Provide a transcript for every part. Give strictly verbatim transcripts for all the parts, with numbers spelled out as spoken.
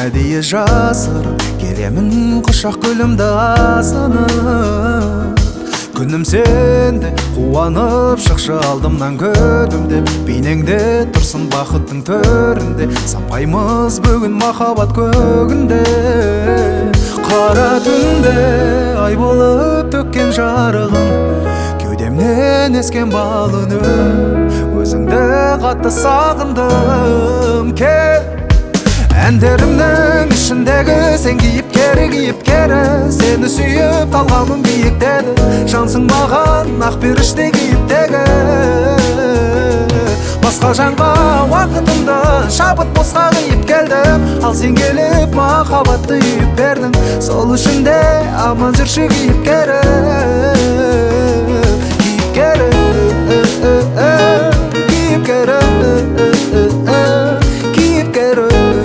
әдейі жасырып келемін құшақ гүлімді асынып. Күнім сенде қуанып шықшы алдымнан күлімдеп, бейнеңде тұрсын бақыттың төрінде, самғаймыз бүгін махаббат көгінде. Қара түнде ай болып төккен жарығын, кеудемнен ескен бал үнім, өзіңді қатты сағындым. Кел әндерімнің ішіндегі сен кейіпкері, кейіпкері, сені сүйіп талғамым биіктеді, жансың маған ақ періште кейіптегі. Басқа жанға уақытымды шабыт босқа қиып келдім, ал сен келіп махаббатты үйіп бердің. Сол үшін де аман жүрші кейіпкері, кейіпкері, кейіпкері, кейіпкері.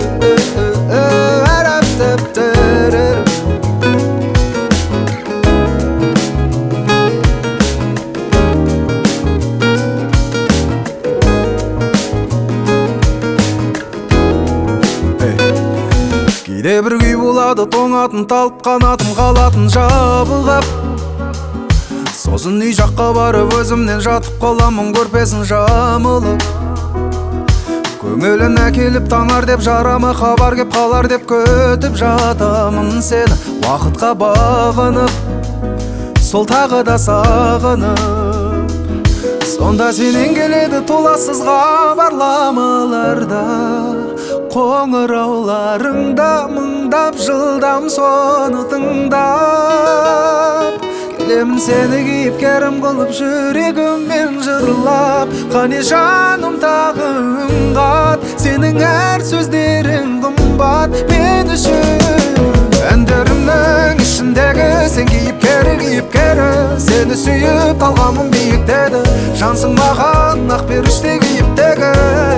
Кейде бір күй болады, тоңатын талып қанатым қалатын жабылғап. Сосын үй жаққа барып өзімнен жатып қаламын көрпесін жамылып. Көңілін әкеліп таңар деп жарама хабар кеп қалар деп көтіп жатамын сені уақытқа бағынып, сол тағы да сағынып. Сонда сенен келеді толассыз хабарламаларда, қоңырауларыңда мыңдап жылдам соны тыңдап. Келемін сені кейіпкерім қылып жүрегіммен жырлап, қане жаным тағы үн қат, сенің әр сөздерің қымбат мен үшін. Әндерімнің ішіндегі сен кейіпкері, кейіпкері, сені сүйіп талғамым биіктеді, жансың маған ақ періште кейіптегі.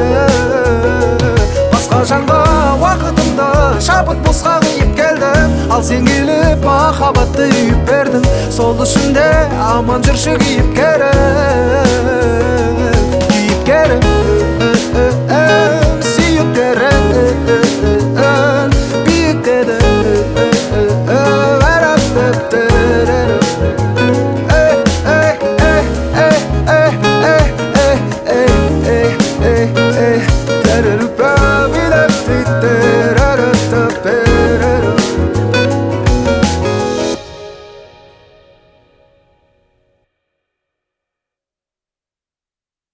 Басқа жанға уақытымды шабыт босқа қиып келдім, ал сен келіп махаббатты үйіп бердің. Сол үшін де аман жүрші кейіпкері.